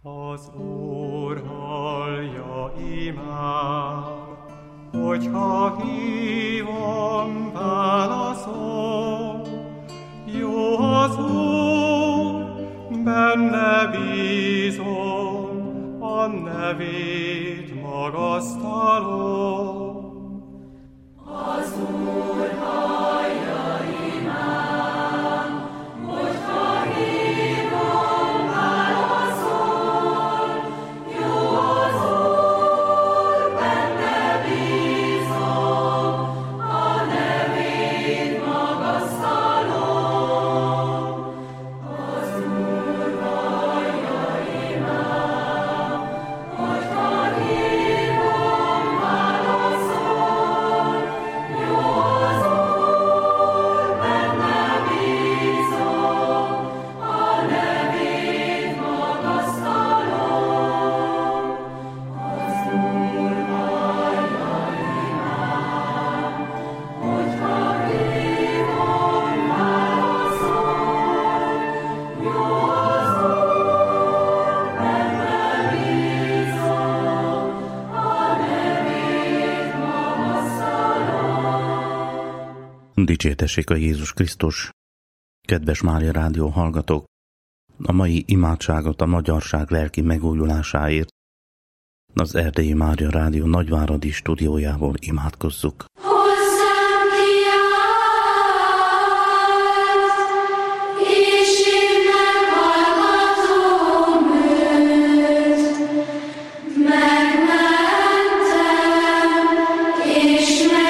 Az Úr hallja imám, hogyha hívom, válaszol. Jó az Úr, benne bízom, a nevét magasztalom. Az Úr hallja imám, hogyha hívom, válaszol. Jó az Úr, benne bízom, a nevét magasztalom. Az Úr hallja imám, hogyha hívom, válaszol. Jó az Úr, benne bízom, a nevét magasztalom. Az Úr hallja imám, hogyha hívom, válaszol. Jó az Úr, benne bízom, a nevét magasztalom. Dicsértessék a Jézus Krisztus! Kedves Mária Rádió hallgatók! A mai imádságot a magyarság lelki megújulásáért az Erdélyi Mária Rádió nagyváradi stúdiójából imádkozzuk. Hozzám kiállt, és én meghallgatom őt. Megmentem, és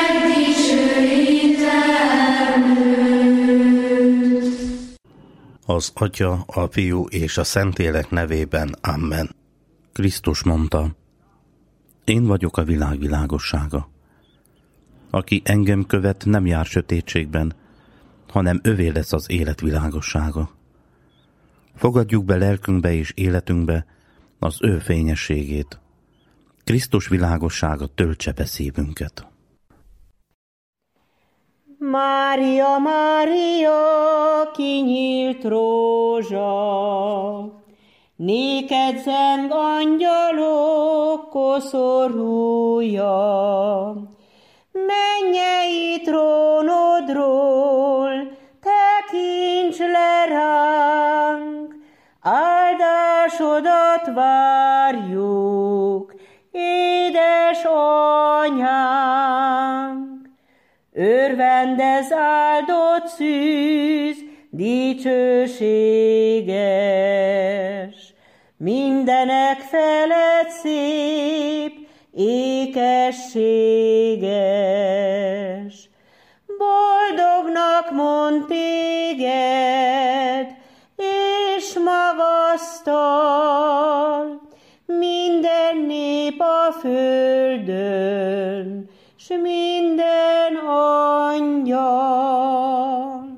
megdicsőítem őt. Az Atya, a Fiú és a Szentlélek nevében. Amen. Krisztus mondta: Én vagyok a világ világossága. Aki engem követ, nem jár sötétségben, hanem övé lesz az élet világossága. Fogadjuk be lelkünkbe és életünkbe az ő fényességét. Krisztus világossága töltse be szívünket. Mária, Mária, kinyílt rózsa, néked zeng angyalok koszorúja. Mennyei trónodról tekints le ránk, áldásodat várjuk, édes anyánk. Örvendez áldott szűz, dicsőséges, mindenek felett szép, ékességes. Boldognak mond téged, és magasztal minden nép a földön, s minden angyal.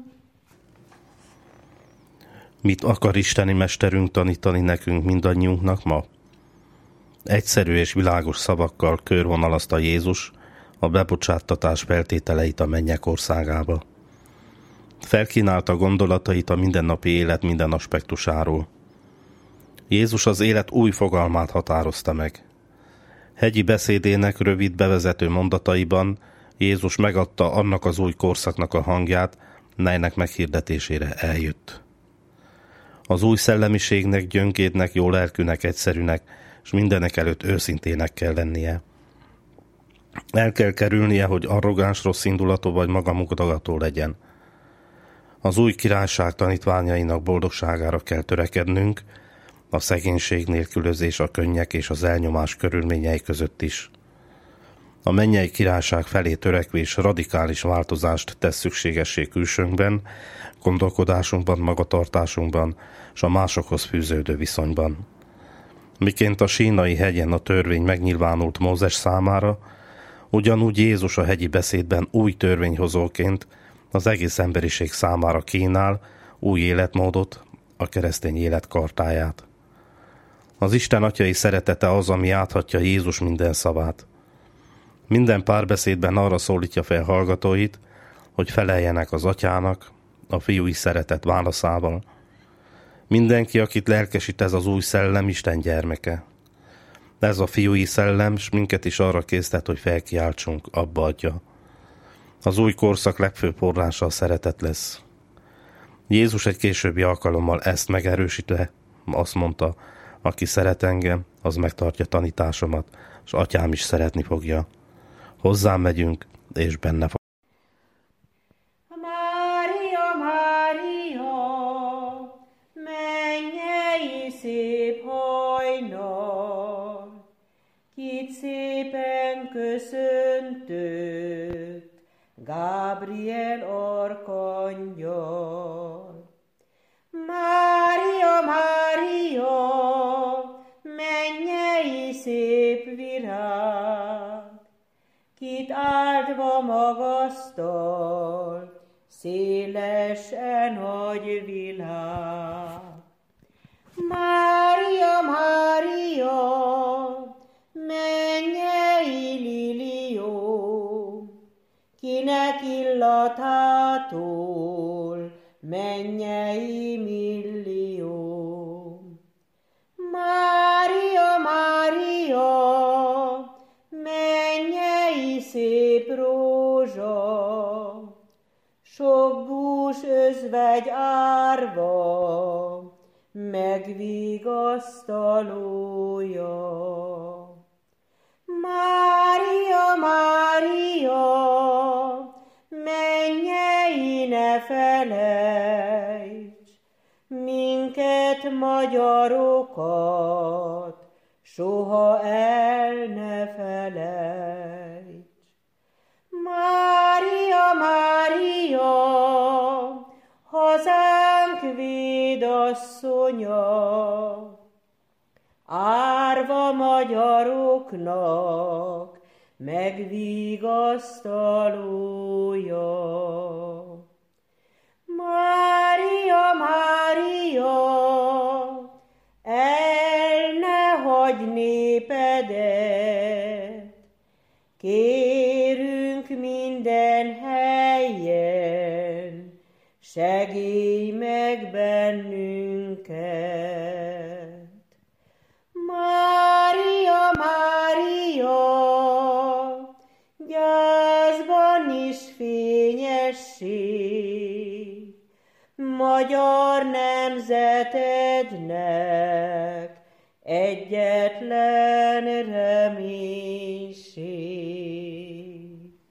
Mit akar isteni mesterünk tanítani nekünk mindannyiunknak ma? Egyszerű és világos szavakkal körvonalazta Jézus a bebocsáttatás feltételeit a mennyek országába. Felkínálta gondolatait a mindennapi élet minden aspektusáról. Jézus az élet új fogalmát határozta meg. Hegyi beszédének rövid bevezető mondataiban Jézus megadta annak az új korszaknak a hangját, melynek meghirdetésére eljött. Az új szellemiségnek, gyöngédnek, jó lelkűnek, egyszerűnek, és mindenek előtt őszintének kell lennie. El kell kerülnie, hogy arrogáns, rossz indulatú vagy magamutogató legyen. Az új királyság tanítványainak boldogságára kell törekednünk, a szegénység, nélkülözés, a könnyek és az elnyomás körülményei között is. A mennyei királyság felé törekvés radikális változást tesz szükségessé külsőnkben, gondolkodásunkban, magatartásunkban és a másokhoz fűződő viszonyban. Miként a Sínai hegyen a törvény megnyilvánult Mózes számára, ugyanúgy Jézus a hegyi beszédben új törvényhozóként az egész emberiség számára kínál új életmódot, a keresztény élet kartáját. Az Isten atyai szeretete az, ami áthatja Jézus minden szavát. Minden párbeszédben arra szólítja fel hallgatóit, hogy feleljenek az atyának, a fiúi szeretet válaszával. Mindenki, akit lelkesít ez az új szellem, Isten gyermeke. Ez a fiúi szellem, s minket is arra késztet, hogy felkiáltsunk, Abba, Atya. Az új korszak legfőbb forrása a szeretet lesz. Jézus egy későbbi alkalommal ezt megerősítve azt mondta, aki szeret engem, az megtartja tanításomat, és Atyám is szeretni fogja. Hozzám megyünk, és benne fog. Mária, Mária, mennyei szép hajnal, kit szépen köszöntött Gabriel arkangyal. Mária, Mária, mennyei szép virág, kit áldva magasztal szélesen nagy világ. Mária, Mária, mennyei lilió, kinek illatától mennyei millió. Mária, Mária, mennyei szép rózsa, sok bús özvegy árva, megvigasztalója. Mária, Mária, mennyei ne felejts, minket magyarokat, soha el ne felejts. Mária, Mária, hazánk védasszonya, árva magyaroknak megvigasztalója. Mária, Mária, el ne hagyj népedet, kérünk minden helyen, segíts meg bennünket. Mária, Mária, gyászban is fényesség, magyar nemzetednek egyetlen reménység.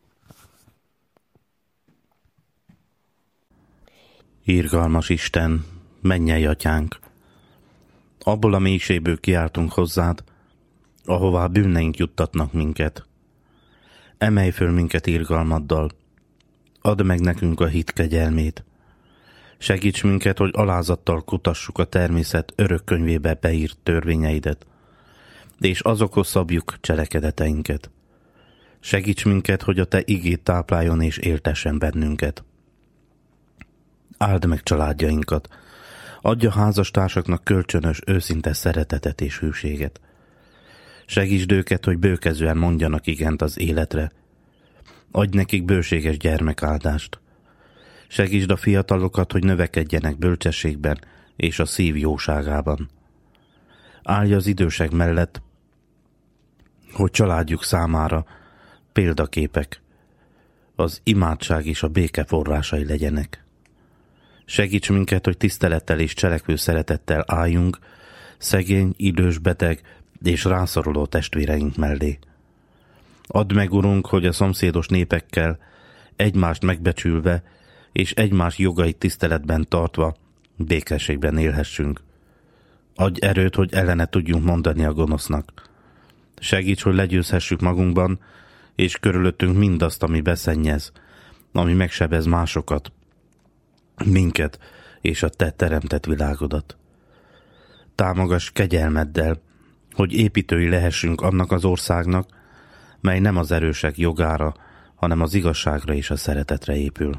Irgalmas Isten, mennyei Atyánk! Abból a mélységből kiáltunk hozzád, ahová bűneink juttatnak minket. Emelj föl minket irgalmaddal, add meg nekünk a hit kegyelmét. Segíts minket, hogy alázattal kutassuk a természet örök könyvébe beírt törvényeidet, és azokhoz szabjuk cselekedeteinket. Segíts minket, hogy a te igét tápláljon és éltessen bennünket. Áld meg családjainkat, adj a házastársaknak kölcsönös, őszinte szeretetet és hűséget. Segítsd őket, hogy bőkezően mondjanak igent az életre. Adj nekik bőséges gyermekáldást. Segítsd a fiatalokat, hogy növekedjenek bölcsességben és a szív jóságában. Állj az idősek mellett, hogy családjuk számára példaképek, az imádság és a béke forrásai legyenek. Segíts minket, hogy tisztelettel és cselekvő szeretettel álljunk szegény, idős, beteg és rászoruló testvéreink mellé. Add meg, Urunk, hogy a szomszédos népekkel egymást megbecsülve és egymás jogait tiszteletben tartva békességben élhessünk. Adj erőt, hogy ellene tudjunk mondani a gonosznak. Segíts, hogy legyőzhessük magunkban és körülöttünk mindazt, ami beszennyez, ami megsebez másokat, minket és a te teremtett világodat. Támogass kegyelmeddel, hogy építői lehessünk annak az országnak, mely nem az erősek jogára, hanem az igazságra és a szeretetre épül.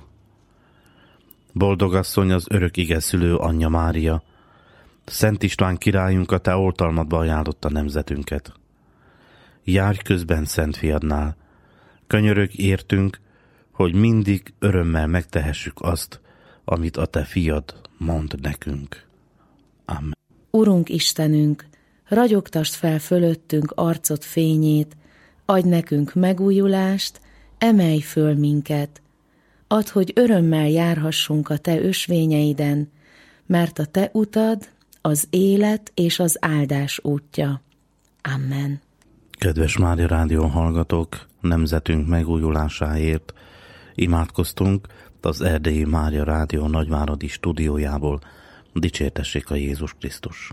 Boldog asszony, az örök ige szülő anyja Mária, Szent István királyunk, a te oltalmadba ajánlotta nemzetünket. Járj közben Szent Fiadnál, könyörögj értünk, hogy mindig örömmel megtehessük azt, amit a te fiad mond nekünk. Amen. Urunk Istenünk, ragyogtasd fel fölöttünk arcod fényét, adj nekünk megújulást, emelj föl minket. Add, hogy örömmel járhassunk a te ösvényeiden, mert a te utad az élet és az áldás útja. Amen. Kedves Mária Rádió hallgatók, nemzetünk megújulásáért imádkoztunk az Erdélyi Mária Rádió nagyváradi stúdiójából. Dicsértessék a Jézus Krisztus!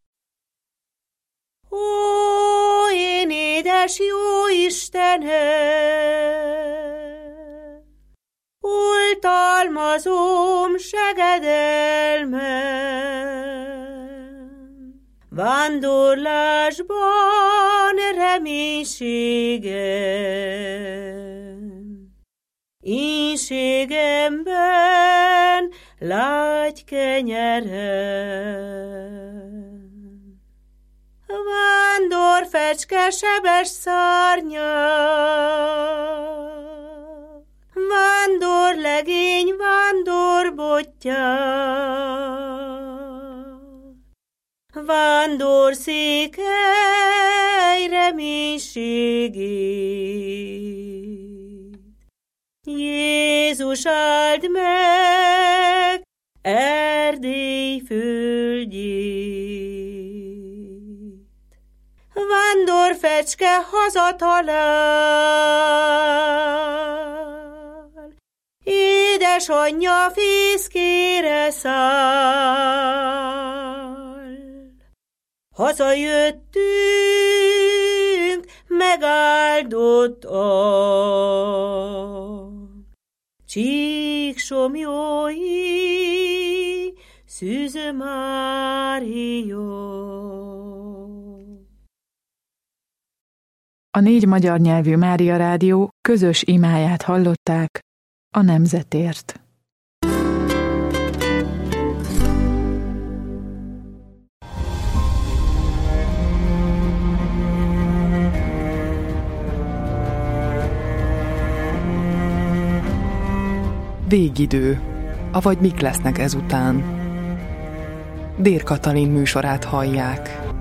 Ó, én édes jó Istenem, oltalmazom segedelmem, vándorlásban reménységem, ínségemben lágy kenyerem. Vándorfecske sebes szárnyal, vándorlegény vándorbottya, vándorszékely reménységét. Jézus áld meg Erdély földjét. Vándorfecske hazatalál, édesanyja fészkére száll. Hazajöttünk megáldott a Csíksomlyói Szűz Mária. A 4 magyar nyelvű Mária Rádió közös imáját hallották a nemzetért. Végidő, avagy mik lesznek ezután? Dér Katalin műsorát hallják.